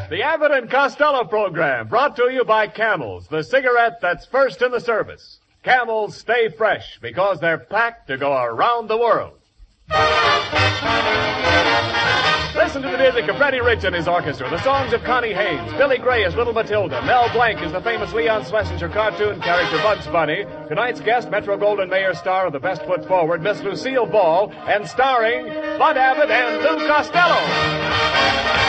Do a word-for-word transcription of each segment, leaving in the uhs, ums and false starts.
The Abbott and Costello program, brought to you by Camels, the cigarette that's first in the service. Camels stay fresh because they're packed to go around the world. Listen to the music of Freddie Rich and his orchestra, the songs of Connie Haynes, Billy Gray as Little Matilda, Mel Blanc as the famous Leon Schlesinger cartoon character Bugs Bunny, tonight's guest, Metro-Goldwyn-Mayer star of The Best Foot Forward, Miss Lucille Ball, and starring Bud Abbott and Lou Costello.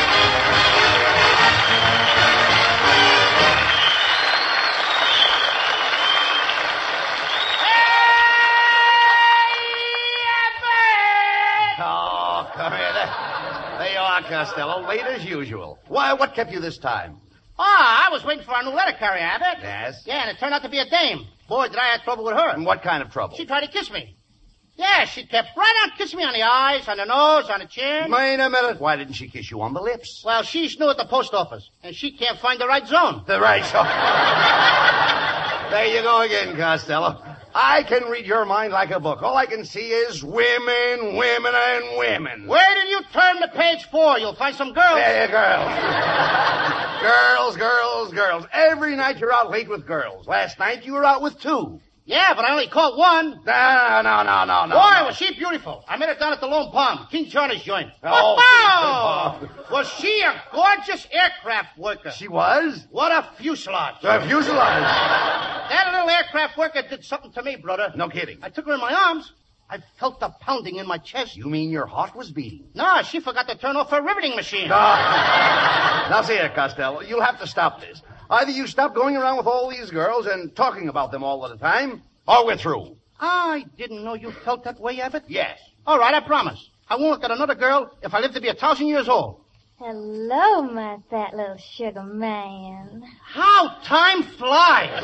Come here. There, there you are, Costello. Late as usual. Why, what kept you this time? Oh, I was waiting for our new letter carrier, Abbott. Yes? Yeah, and it turned out to be a dame. Boy, did I have trouble with her. And what kind of trouble? She tried to kiss me. Yeah, she kept right on kissing me on the eyes, on the nose, on the chin. Wait a minute. Why didn't she kiss you on the lips? Well, she's new at the post office, and she can't find the right zone. The right zone. There you go again, Costello. I can read your mind like a book. All I can see is women, women, and women. Where did you turn to page four? You'll find some girls. There, girls. Girls, girls, girls. Every night you're out late with girls. Last night you were out with two. Yeah, but I only caught one. No, no, no, no, no. Boy, no. was she beautiful. I met her down at the Lone Palm, King Charles joint. Oh. Oh, was she a gorgeous aircraft worker? She was? What a fuselage. A fuselage. That little aircraft worker did something to me, brother. No kidding. I took her in my arms. I felt the pounding in my chest. You mean your heart was beating? No, she forgot to turn off her riveting machine. No. Now, see here, Costello. You'll have to stop this. Either you stop going around with all these girls and talking about them all the time, or we're through. I didn't know you felt that way, Abbott. Yes. All right, I promise. I won't look at another girl if I live to be a thousand years old. Hello, my fat little sugar man. How time flies.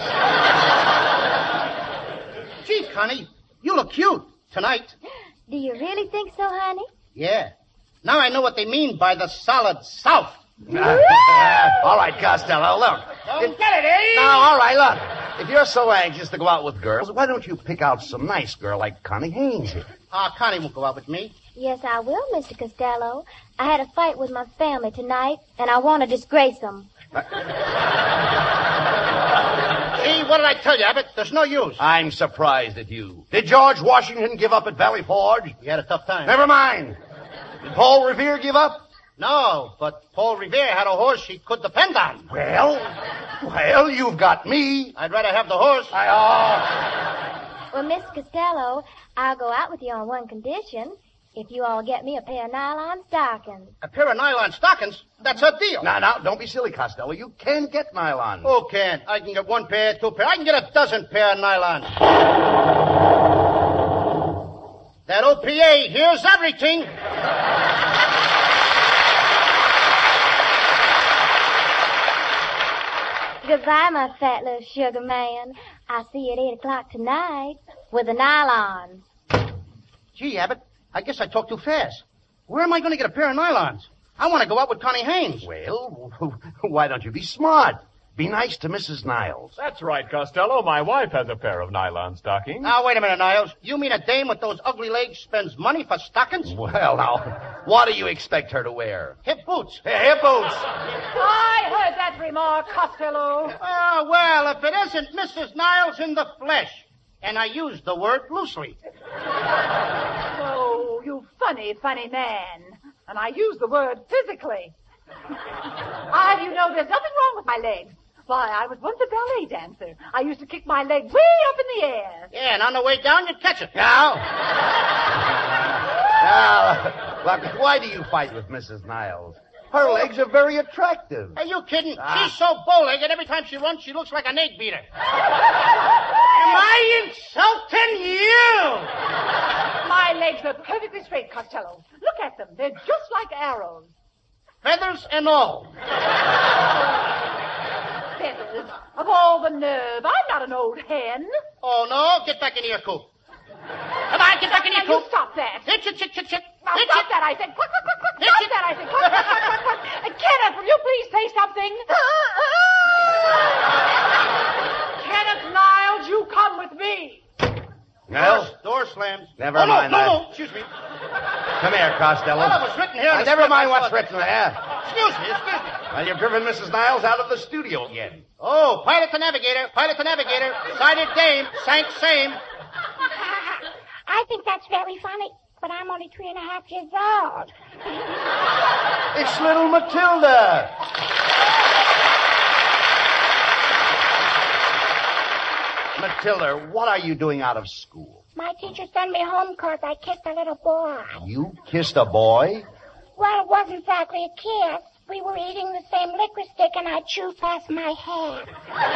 Gee, Connie, you look cute tonight. Do you really think so, honey? Yeah. Now I know what they mean by the solid South. Uh, uh, all right, Costello, look. Don't It- get it, eh? Now, all right, look. If you're so anxious to go out with girls, why don't you pick out some nice girl like Connie Haynes here? Ah, uh, Connie won't go out with me. Yes, I will, Mister Costello. I had a fight with my family tonight, and I want to disgrace them. See, what did I tell you, Abbott? There's no use. I'm surprised at you. Did George Washington give up at Valley Forge? You had a tough time. Never mind. Did Paul Revere give up? No, but Paul Revere had a horse he could depend on. Well, well, you've got me. I'd rather have the horse. I, oh. Well, Mister Costello, I'll go out with you on one condition. If you all get me a pair of nylon stockings. A pair of nylon stockings? That's a deal. Now, now, don't be silly, Costello. You can get nylon. Who can? I can get one pair, two pair. I can get a dozen pair of nylon. That O P A hears everything. Goodbye, my fat little sugar man. I'll see you at eight o'clock tonight with the nylons. Gee, Abbott, I guess I talked too fast. Where am I going to get a pair of nylons? I want to go out with Connie Haynes. Well, why don't you be smart? Be nice to Missus Niles. That's right, Costello. My wife has a pair of nylon stockings. Now, wait a minute, Niles. You mean a dame with those ugly legs spends money for stockings? Well, now, what do you expect her to wear? Hip boots. Hip boots. I heard that remark, Costello. Oh, well, if it isn't Missus Niles in the flesh. And I use the word loosely. Oh, you funny, funny man. And I use the word physically. Ah, you know, there's nothing wrong with my legs. Why, I was once a ballet dancer. I used to kick my leg way up in the air. Yeah, and on the way down, you'd catch it. Now, now, look, why do you fight with Missus Niles? Her legs are very attractive. Are you kidding? Ah. She's so bow-legged, every time she runs, she looks like an egg beater. Am I insulting you? My legs are perfectly straight, Costello. Look at them. They're just like arrows. Feathers and all. Feathers. Of all the nerve. I'm not an old hen. Oh, no? Get back in your coop. Come on, get back in your Now, you coop. stop that. Hitch it, hitch it, hitch it. Now, Hitch stop it. that, I said. Quack, quack, quack, quack. Hitch Stop it. that, I said. Quack, quack, quack, quack, quack. Uh, Kenneth, will you please say something? Kenneth Niles, you come with me. Well, Door slams. Never oh, mind no, that. No, no, excuse me. come here, Costello. Well, it was written here. in Now, the never script. mind I what's saw it. written there. Excuse me, excuse me. Well, you've driven Missus Niles out of the studio again. Oh, pilot to navigator, pilot to navigator, sighted dame, sank same. I think that's very funny, but I'm only three and a half years old. It's little Matilda. Matilda, what are you doing out of school? My teacher sent me home 'cause I kissed a little boy. You kissed a boy? Well, it wasn't exactly a kiss. We were eating the same liquor stick, and I chewed past my head.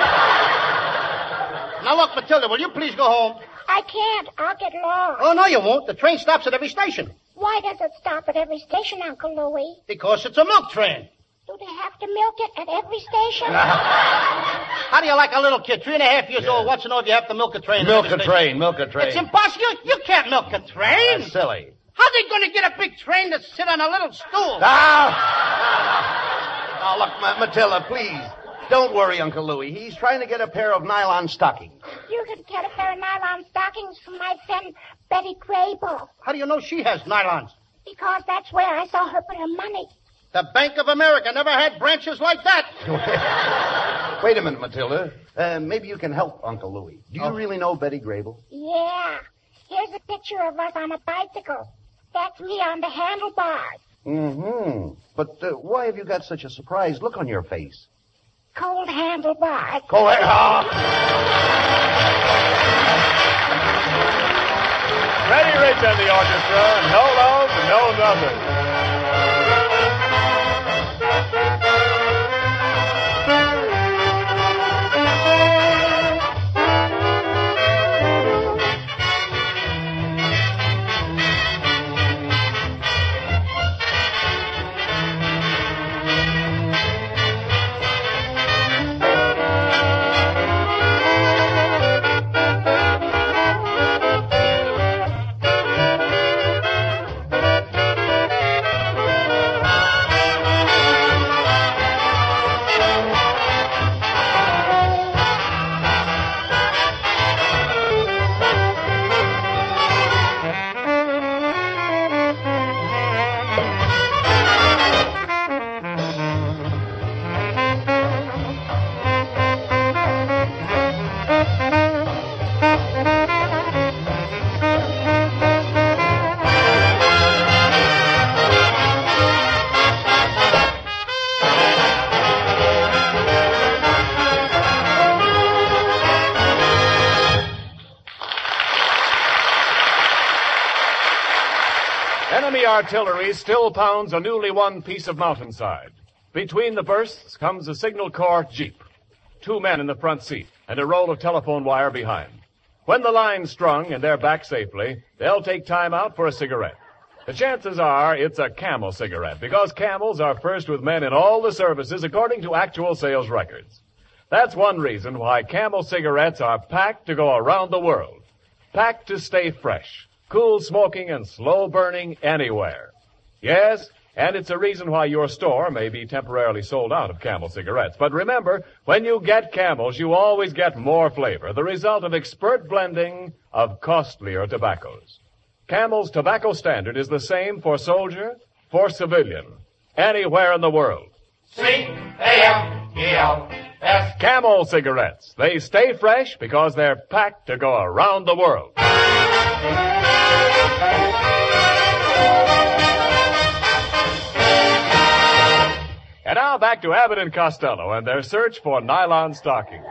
Now look, Matilda, will you please go home? I can't. I'll get lost. Oh, no, you won't. The train stops at every station. Why does it stop at every station, Uncle Louie? Because it's a milk train. Do they have to milk it at every station? How do you like a little kid, three and a half years Yeah. old, wants to know if you have to milk a train? at Milk every a station? train, milk a train. It's impossible. You, you can't milk a train. That's silly. How they going to get a big train to sit on a little stool? Now, now look, Ma- Matilda, please. Don't worry, Uncle Louie. He's trying to get a pair of nylon stockings. You could get a pair of nylon stockings from my friend Betty Grable, How do you know she has nylons? because that's where I saw her put her money. The Bank of America never had branches like that. Wait a minute, Matilda. Uh, maybe you can help Uncle Louie. Do you Oh. really know Betty Grable? Yeah. Here's a picture of us on a bicycle. That's me on the handlebars. Mm-hmm. But uh, why have you got such a surprised look on your face? Cold handlebars. Go ahead. Oh. Freddie Rich and the orchestra. No love, no nothing. Enemy artillery still pounds a newly won piece of mountainside. Between the bursts comes a signal corps jeep. Two men in the front seat and a roll of telephone wire behind. When the line's strung and they're back safely, they'll take time out for a cigarette. The chances are it's a Camel cigarette, because Camels are first with men in all the services according to actual sales records. That's one reason why Camel cigarettes are packed to go around the world. Packed to stay fresh, cool smoking and slow burning anywhere. Yes, and it's a reason why your store may be temporarily sold out of Camel cigarettes. But remember, when you get Camels, you always get more flavor, the result of expert blending of costlier tobaccos. Camel's tobacco standard is the same for soldier, for civilian, anywhere in the world. C A M E L S. Camel cigarettes. They stay fresh because they're packed to go around the world. And now back to Abbott and Costello and their search for nylon stockings.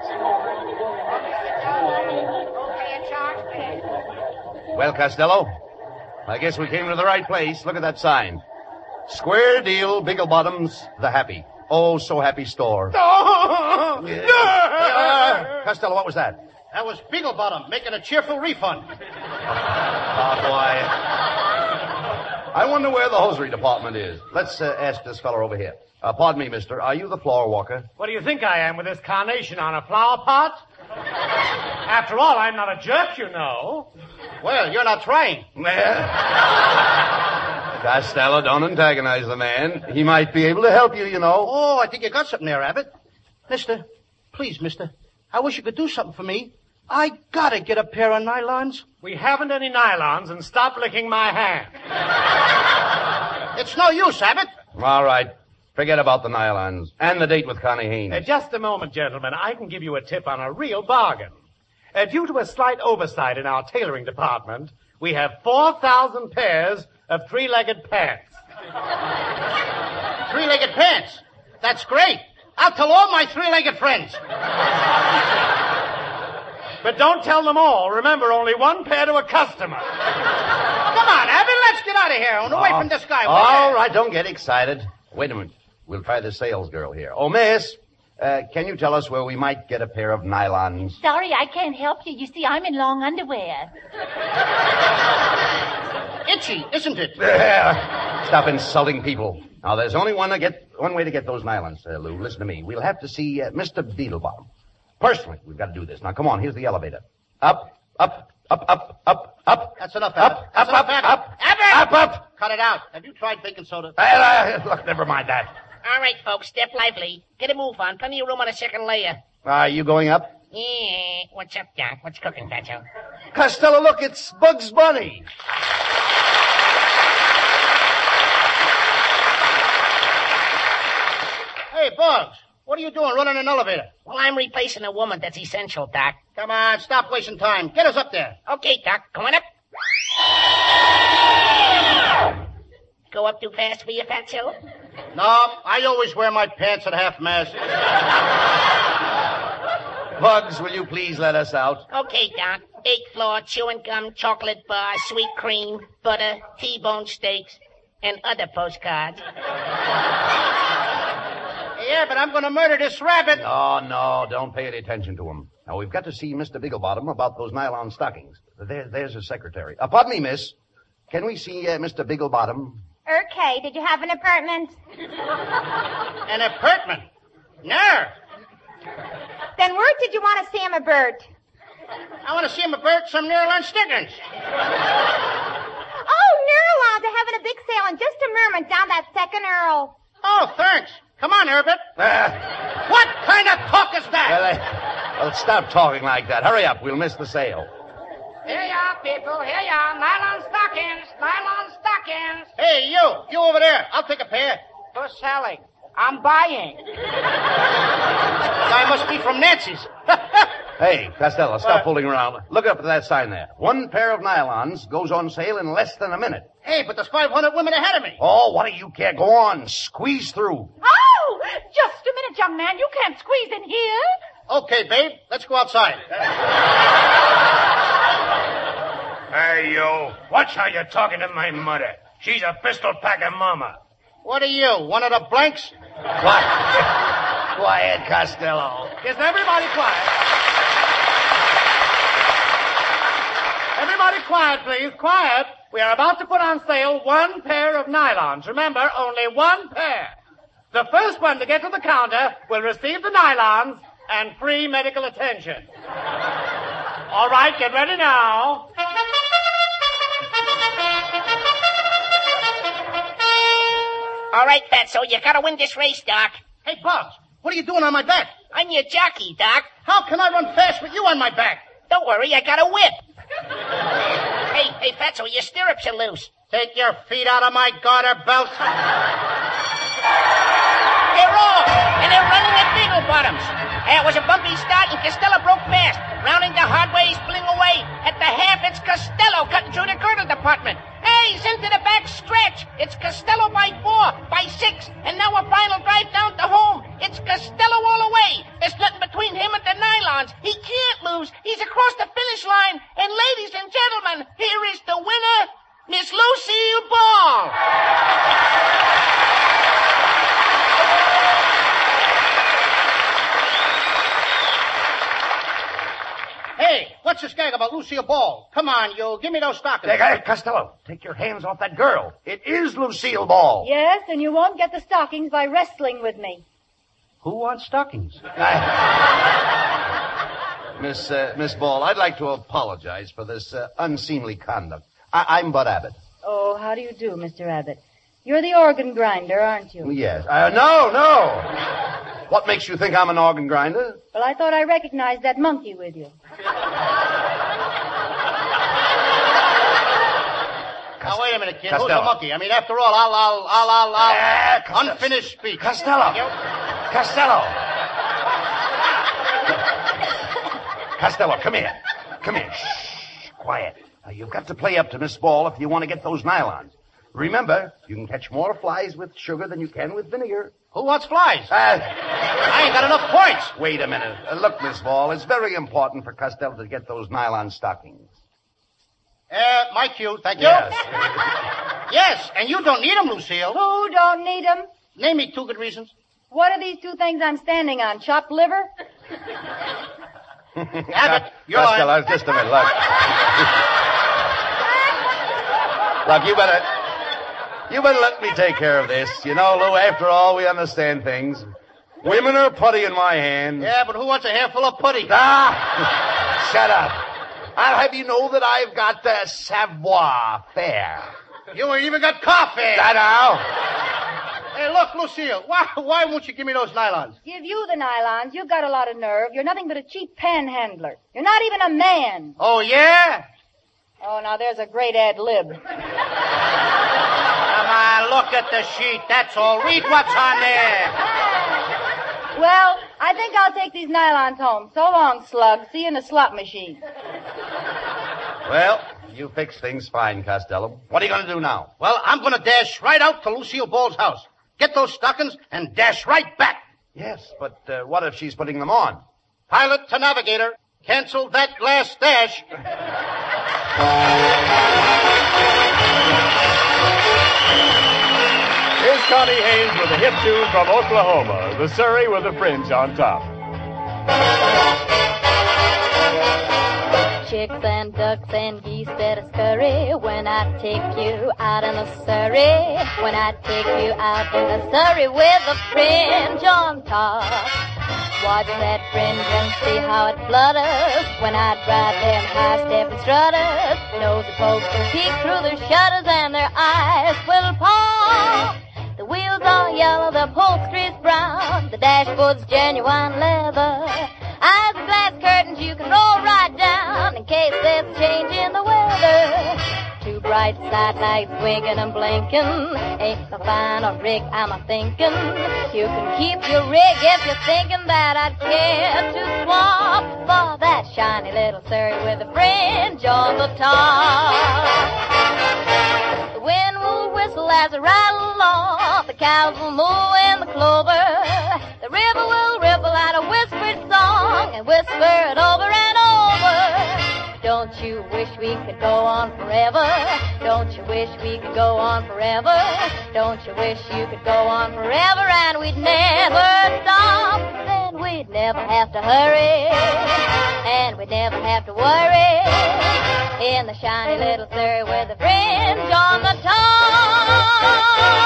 Well, Costello, I guess we came to the right place. Look at that sign. Square deal, Biggle Bottoms, the happy. Oh, so happy store. Oh, Uh, Costello, what was that? That was Beaglebottom making a cheerful refund. Oh, boy. I wonder where the hosiery department is. Let's uh, ask this fellow over here. Uh, pardon me, mister. Are you the floor walker? What do you think I am with this carnation on a flower pot? After all, I'm not a jerk, you know. Well, you're not trying. Costello, don't antagonize the man. He might be able to help you, you know. Oh, I think you got something there, Abbott. Mister, please, mister, I wish you could do something for me. I gotta get a pair of nylons. We haven't any nylons, and stop licking my hand. It's no use, Abbott. All right. Forget about the nylons and the date with Connie Haynes. Uh, just a moment, gentlemen. I can give you a tip on a real bargain. Uh, due to a slight oversight in our tailoring department, we have four thousand pairs of three-legged pants. Three-legged pants? That's great. I'll tell all my three-legged friends. But don't tell them all. Remember, only one pair to a customer. Come on, Abbott, let's get out of here and away Oh. from this guy. All right, don't get excited. Wait a minute. We'll try the sales girl here. Oh, miss, uh, can you tell us where we might get a pair of nylons? Sorry, I can't help you. You see, I'm in long underwear. Itchy, isn't it? Stop insulting people. Now, there's only one to get one way to get those nylons, uh, Lou. Listen to me. We'll have to see uh, Mister Beetlebottom. Personally, we've got to do this. Now, come on. Here's the elevator. Up, up, up, up, up, up. That's enough, Abbott. Up, That's up, enough, up, Abbott. up, Abbott! up, up. Cut it out. Have you tried baking soda? Uh, uh, look, never mind that. All right, folks, step lively. Get a move on. Plenty of room on the second layer. Are you going up? Yeah. What's up, Doc? What's cooking, Fatso? Costello, look, it's Bugs Bunny. Hey, Bugs, what are you doing running an elevator? Well, I'm replacing a woman. That's essential, Doc. Come on, stop wasting time. Get us up there. Okay, Doc. Going up. Go up too fast for you, Fatso? No, I always wear my pants at half mast. Bugs, will you please let us out? Okay, Doc. Eighth floor, chewing gum, chocolate bar, sweet cream, butter, T-bone steaks, and other postcards. Yeah, but I'm going to murder this rabbit. Oh, no, don't pay any attention to him. Now, we've got to see Mister Bigglebottom about those nylon stockings. There, there's his secretary. Uh, pardon me, miss. Can we see uh, Mister Bigglebottom? Okay, did you have an apartment? An apartment? No. Then where did you want to see him, a bird? I want to see him about some Nerlon stickers. Oh, Nerlons are having a big sale in just a moment down that second Earl. Oh, thanks. Come on, Herbert. Uh, What kind of talk is that? well, uh, well, stop talking like that. Hurry up. We'll miss the sale. Here you are, people. Here you are. Nylon stockings. Nylon stockings. Hey, you. You over there. I'll take a pair. Who's selling? I'm buying. Guy must be from Nancy's. Hey, Costello, stop Uh, fooling around. Look up at that sign there. One pair of nylons goes on sale in less than a minute. Hey, but there's five hundred women ahead of me. Oh, what do you care? Go on. Squeeze through. Oh, just a minute, young man. You can't squeeze in here. Okay, babe. Let's go outside. Hey, you. Watch how you're talking to my mother. She's a pistol-packing mama. What are you, one of the blanks? Quiet. Quiet, Costello. Is everybody quiet? Everybody quiet, please. Quiet. We are about to put on sale one pair of nylons. Remember, only one pair. The first one to get to the counter will receive the nylons and free medical attention. All right, get ready now. All right, Fatso, you gotta win this race, Doc. Hey, Bugs, what are you doing on my back? I'm your jockey, Doc. How can I run fast with you on my back? Don't worry, I got a whip. hey, hey, Fatso, your stirrups are loose. Take your feet out of my garter belt. They're off, and they're running at Beagle Bottoms. It was a bumpy start, and Costello broke fast. Rounding the hard way, he's pulling away. At the half, it's Costello cutting through the girdle department. Hey, he's into the back stretch. It's Costello by four, by six, and now a final drive down to home. It's Costello all the way. There's nothing between him and the nylons. He can't lose. He's across the finish line. And ladies and gentlemen, here is the winner, Miss Lucille Ball. Hey, what's this gag about Lucille Ball? Come on, you. Give me those stockings. Hey, Costello, take your hands off that girl. It is Lucille Ball. Yes, and you won't get the stockings by wrestling with me. Who wants stockings? I- Miss uh, Miss Ball, I'd like to apologize for this uh, unseemly conduct. I- I'm Bud Abbott. Oh, how do you do, Mister Abbott? You're the organ grinder, aren't you? Yes. Uh, no, no. What makes you think I'm an organ grinder? Well, I thought I recognized that monkey with you. Now, wait a minute, kid. Costello. Who's the monkey? I mean, after all, I'll, I'll, I'll, I'll, I'll... Ah, Costello. Unfinished speech. Costello. Thank you. Costello. Costello, come here. Come here. Shh. Quiet. Now, you've got to play up to Miss Ball if you want to get those nylons. Remember, you can catch more flies with sugar than you can with vinegar. Who wants flies? Uh, I ain't got enough points. Wait a minute. Uh, look, Miss Ball, it's very important for Costello to get those nylon stockings. Uh, my cue, thank you. Yes. Yes, and you don't need them, Lucille. Who don't need 'em? Name me two good reasons. What are these two things I'm standing on? Chopped liver? Abbott, you're Costello, on. just a minute, look. Look, you better... You better let me take care of this. You know, Lou, after all, we understand things. Women are putty in my hand. Yeah, but who wants a handful of putty? Ah! Shut up. I'll have you know that I've got the savoir faire. You ain't even got coffee. I know. Hey, look, Lucille, why, why won't you give me those nylons? Give you the nylons. You've got a lot of nerve. You're nothing but a cheap panhandler. You're not even a man. Oh, yeah? Oh, now there's a great ad lib. Come on, look at the sheet. That's all. Read what's on there. Well, I think I'll take these nylons home. So long, slug. See you in the slot machine. Well, you fix things fine, Costello. What are you going to do now? Well, I'm going to dash right out to Lucille Ball's house. Get those stockings and dash right back. Yes, but uh, what if she's putting them on? Pilot to navigator. Cancel that last dash. Here's Connie Haynes with a hit tune from Oklahoma, the Surrey with a fringe on top. Chicks and ducks and geese better scurry when I take you out in the Surrey. When I take you out in the Surrey with a fringe on top. Watch that fringe and see how it flutters when I drive them high-stepping strutters. Nosy folks will peek through their shutters and their eyes will pop. The wheels are yellow, the upholstery's brown, the dashboard's genuine leather. Eyes are glass curtains you can roll right down in case there's a change in the weather. Two bright sidelights winking and blinking. Ain't no fine or rig I'm a-thinking. You can keep your rig if you're thinking that I'd care to swap for that shiny little Surrey with a fringe on the top. The wind will whistle as I rattle along. The cows will moo in the clover. The river will ripple out a whispered song and whisper it over and over. Don't you wish we could go on forever? Don't you wish we could go on forever? Don't you wish you could go on forever and we'd never stop? Then we'd never have to hurry and we'd never have to worry in the shiny little Surrey with a fringe on the top.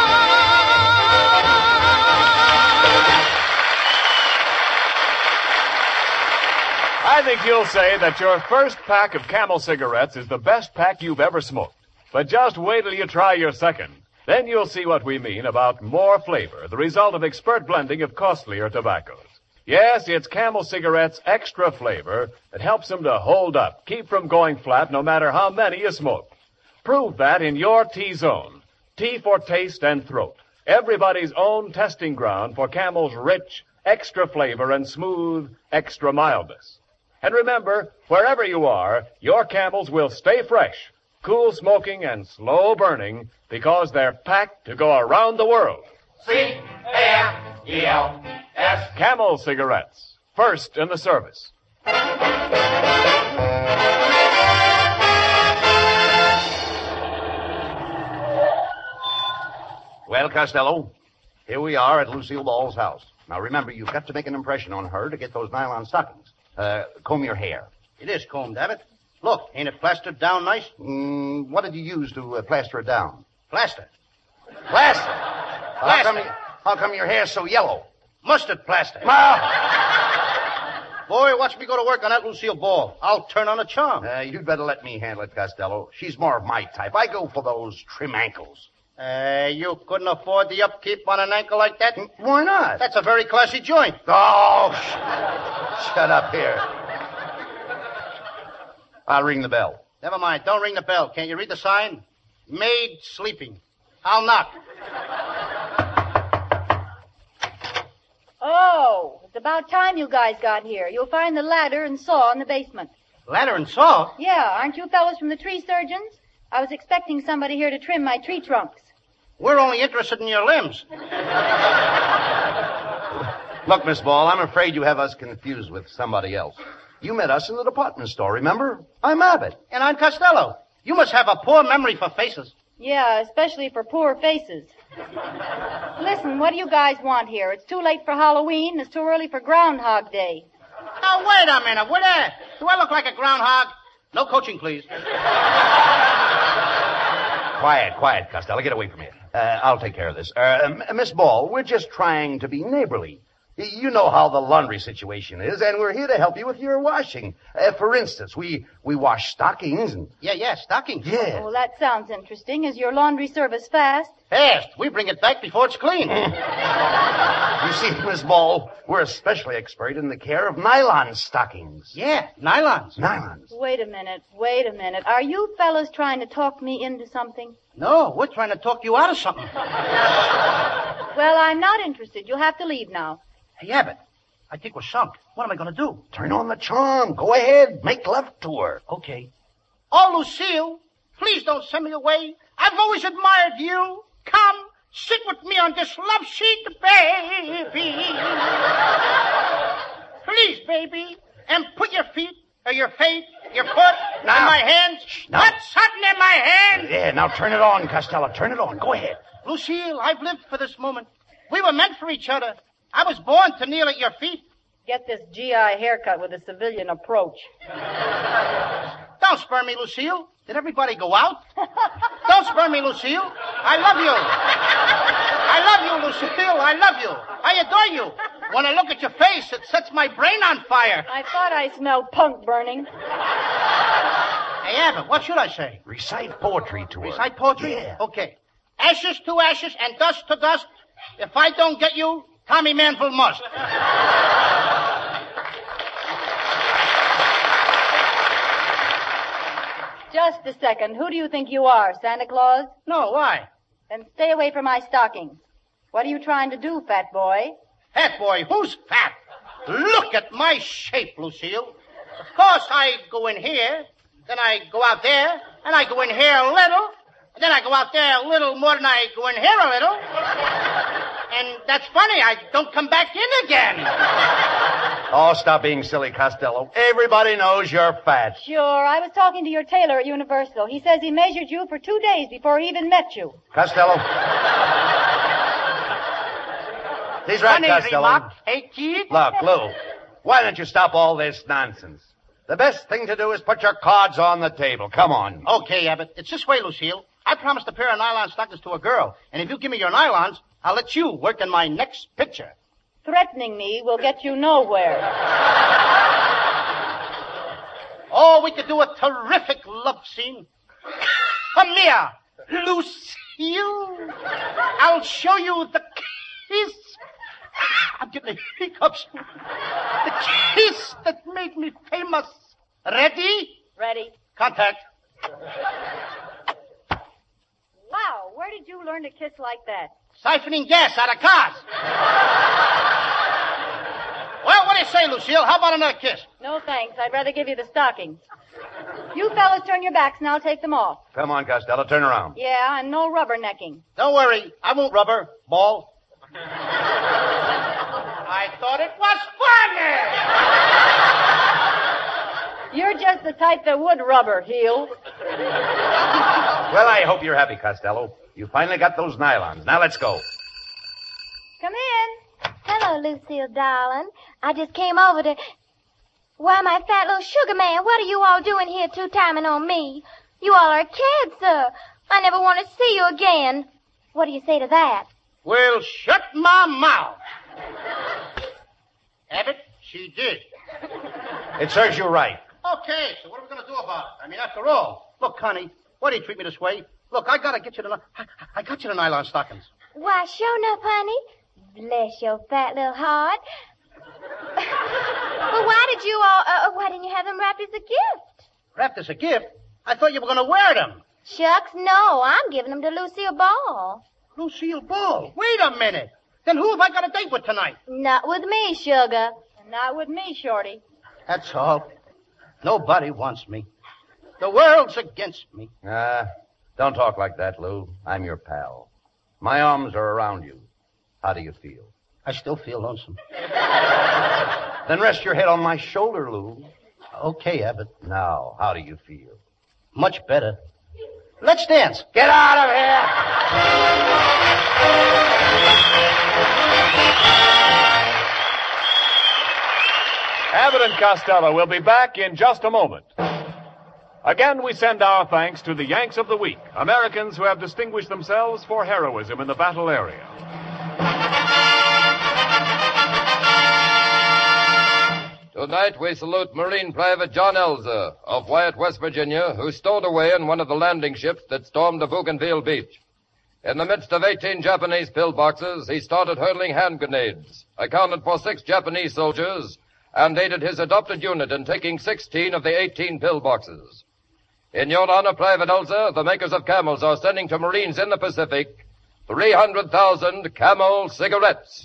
I think you'll say that your first pack of Camel cigarettes is the best pack you've ever smoked. But just wait till you try your second. Then you'll see what we mean about more flavor, the result of expert blending of costlier tobaccos. Yes, it's Camel cigarettes' extra flavor that helps them to hold up, keep from going flat no matter how many you smoke. Prove that in your T-Zone. T for taste and throat. Everybody's own testing ground for Camel's rich, extra flavor and smooth, extra mildness. And remember, wherever you are, your Camels will stay fresh, cool smoking and slow burning because they're packed to go around the world. C A M E L S. Camel cigarettes, first in the service. Well, Costello, here we are at Lucille Ball's house. Now, remember, you've got to make an impression on her to get those nylon stockings. Uh, comb your hair. It is combed, Abbott. Look, ain't it plastered down nice? Mm, what did you use to uh, plaster it down? Plaster. Plaster? How come, how come your hair's so yellow? Mustard plaster. Ah! Boy, watch me go to work on that Lucille Ball. I'll turn on a charm. Uh, you'd better let me handle it, Costello. She's more of my type. I go for those trim ankles. Uh, you couldn't afford the upkeep on an ankle like that? Why not? That's a very classy joint. Oh, sh- shut up here. I'll ring the bell. Never mind. Don't ring the bell. Can't you read the sign? Maid sleeping. I'll knock. Oh, it's about time you guys got here. You'll find the ladder and saw in the basement. Ladder and saw? Yeah, aren't you fellows from the tree surgeons? I was expecting somebody here to trim my tree trunks. We're only interested in your limbs. Look, Miss Ball, I'm afraid you have us confused with somebody else. You met us in the department store, remember? I'm Abbott. And I'm Costello. You must have a poor memory for faces. Yeah, especially for poor faces. Listen, what do you guys want here? It's too late for Halloween. It's too early for Groundhog Day. Now, wait a minute. What is? Do I look like a groundhog? No coaching, please. Quiet, quiet, Costello. Get away from me. Uh, I'll take care of this. Uh, M- Miss Ball, we're just trying to be neighborly. Y- You know how the laundry situation is, and we're here to help you with your washing. Uh, for instance, we, we wash stockings and... Yeah, yeah, stockings. Yeah. Oh, that sounds interesting. Is your laundry service fast? Fast. We bring it back before it's clean. You see, Miss Ball, we're especially expert in the care of nylon stockings. Yeah, nylons. Nylons. Wait a minute, wait a minute. Are you fellas trying to talk me into something? No, we're trying to talk you out of something. Well, I'm not interested. You'll have to leave now. Hey, Abbott, I think we're sunk. What am I going to do? Turn on the charm. Go ahead. Make love to her. Okay. Oh, Lucille, please don't send me away. I've always admired you. Come, sit with me on this love seat, baby. Please, baby. And put your feet, or your feet, your foot Now. in my hands. Now. Put something in my hand. Yeah, now turn it on, Costello. Turn it on. Go ahead. Lucille, I've lived for this moment. We were meant for each other. I was born to kneel at your feet. Get this G I haircut with a civilian approach. Don't spur me, Lucille. Did everybody go out? Don't spur me, Lucille. I love you. I love you, Lucille. I love you. I adore you. When I look at your face, it sets my brain on fire. I thought I smelled punk burning. Hey, Abbott, what should I say? Recite poetry to her. Recite poetry? Yeah. Okay. Ashes to ashes and dust to dust. If I don't get you, Tommy Manville must. Just a second. Who do you think you are, Santa Claus? No, why? Then stay away from my stockings. What are you trying to do, fat boy? Fat boy, who's fat? Look at my shape, Lucille. Of course, I go in here, then I go out there, and I go in here a little, and then I go out there a little more than I go in here a little. And that's funny, I don't come back in again. Oh, stop being silly, Costello. Everybody knows you're fat. Sure, I was talking to your tailor at Universal. He says he measured you for two days before he even met you. Costello. He's right, Funny Costello. remark, hey, kid? Look, Lou, why don't you stop all this nonsense? The best thing to do is put your cards on the table. Come on. Okay, Abbott, it's this way, Lucille. I promised a pair of nylon stockings to a girl, and if you give me your nylons, I'll let you work in my next picture. Threatening me will get you nowhere. Oh, we could do a terrific love scene. Come here, Lucille. I'll show you the kiss. I'm getting the hiccups. The kiss that made me famous. Ready? Ready? Contact. Wow, where did you learn to kiss like that? Siphoning gas out of cars. Well, what do you say, Lucille? How about another kiss? No thanks. I'd rather give you the stockings. You fellas turn your backs and I'll take them off. Come on, Costello, turn around. Yeah, and no rubbernecking. Don't worry. I won't rubber. Ball. I thought it was funny. You're just the type that would rubber, heel. Well, I hope you're happy, Costello. You finally got those nylons. Now let's go. Come in. Hello, Lucille, darling. I just came over to... Why, my fat little sugar man, what are you all doing here two-timing on me? You all are kids, sir. I never want to see you again. What do you say to that? Well, shut my mouth. Abbott, she did. It serves you right. Okay, so what are we going to do about it? I mean, after all, look, Connie, why do you treat me this way? Look, I got to get you the... I, I got you the nylon stockings. Why, sure enough, honey. Bless your fat little heart. Well, why did you all... Uh, why didn't you have them wrapped as a gift? Wrapped as a gift? I thought you were going to wear them. Shucks, no. I'm giving them to Lucille Ball. Lucille Ball? Wait a minute. Then who have I got a date with tonight? Not with me, sugar. And not with me, Shorty. That's all. Nobody wants me. The world's against me. Ah, don't talk like that, Lou. I'm your pal. My arms are around you. How do you feel? I still feel lonesome. Then rest your head on my shoulder, Lou. Okay, Abbott. Now, how do you feel? Much better. Let's dance. Get out of here! Abbott and Costello will be back in just a moment. Again, we send our thanks to the Yanks of the Week, Americans who have distinguished themselves for heroism in the battle area. Tonight we salute Marine Private John Elza of Wyatt, West Virginia, who stowed away in one of the landing ships that stormed the Bougainville beach. In the midst of eighteen Japanese pillboxes, he started hurling hand grenades, accounted for six Japanese soldiers, and aided his adopted unit in taking sixteen of the eighteen pillboxes. In your honor, Private Elza, the makers of Camels are sending to Marines in the Pacific three hundred thousand Camel cigarettes.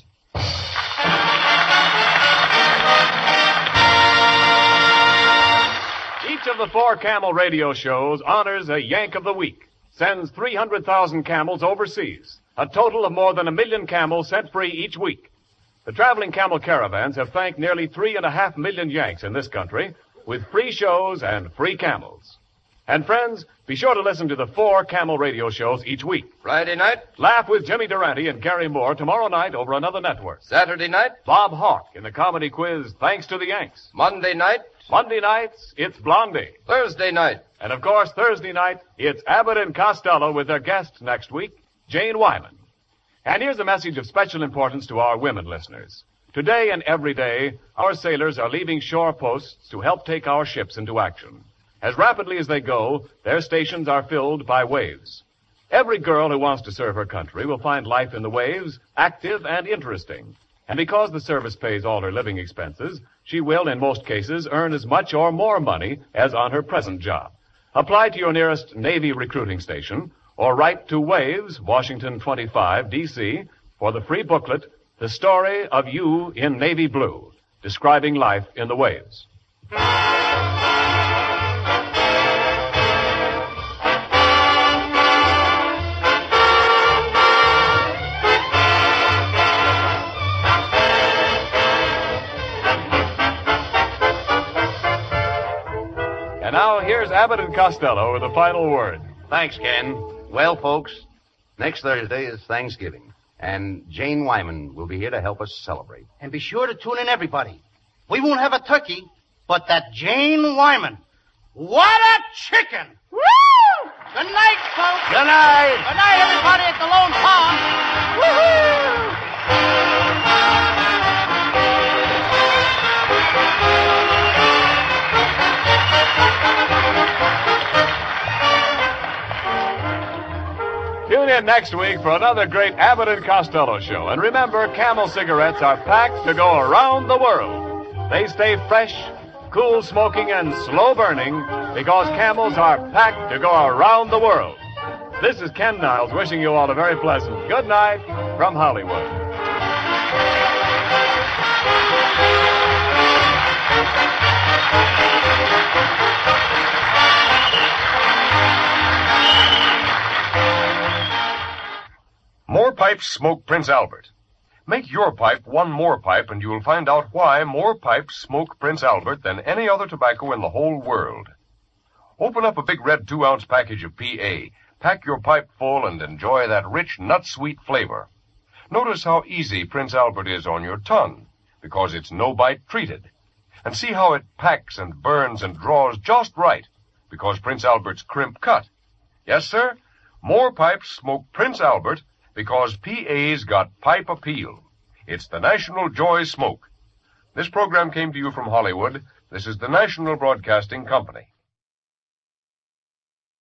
Each of the four Camel radio shows honors a Yank of the Week, sends three hundred thousand camels overseas, a total of more than a million camels sent free each week. The traveling camel caravans have thanked nearly three and a half million Yanks in this country with free shows and free camels. And friends, be sure to listen to the four Camel radio shows each week. Friday night, Laugh with Jimmy Durante and Gary Moore tomorrow night over another network. Saturday night, Bob Hawk in the comedy quiz Thanks to the Yanks. Monday night, Monday nights, it's Blondie. Thursday night. And of course, Thursday night, it's Abbott and Costello with their guest next week, Jane Wyman. And here's a message of special importance to our women listeners. Today and every day, our sailors are leaving shore posts to help take our ships into action. As rapidly as they go, their stations are filled by waves. Every girl who wants to serve her country will find life in the waves active and interesting. And because the service pays all her living expenses, she will, in most cases, earn as much or more money as on her present job. Apply to your nearest Navy recruiting station or write to Waves, Washington twenty-five, D C, for the free booklet, The Story of You in Navy Blue, describing life in the waves. And now here's Abbott and Costello with the final word. Thanks, Ken. Well, folks, next Thursday is Thanksgiving, and Jane Wyman will be here to help us celebrate. And be sure to tune in, everybody. We won't have a turkey, but that Jane Wyman. What a chicken! Woo! Good night, folks. Good night. Good night, everybody at the Lone Pond. Woo-hoo! Tune in next week for another great Abbott and Costello show. And remember, Camel cigarettes are packed to go around the world. They stay fresh, cool smoking, and slow burning because Camels are packed to go around the world. This is Ken Niles wishing you all a very pleasant good night from Hollywood. More pipes smoke Prince Albert. Make your pipe one more pipe and you'll find out why more pipes smoke Prince Albert than any other tobacco in the whole world. Open up a big red two-ounce package of P A. Pack your pipe full and enjoy that rich, nut-sweet flavor. Notice how easy Prince Albert is on your tongue, because it's no-bite treated. And see how it packs and burns and draws just right, because Prince Albert's crimp cut. Yes, sir, more pipes smoke Prince Albert because P A's got pipe appeal. It's the National Joy Smoke. This program came to you from Hollywood. This is the National Broadcasting Company.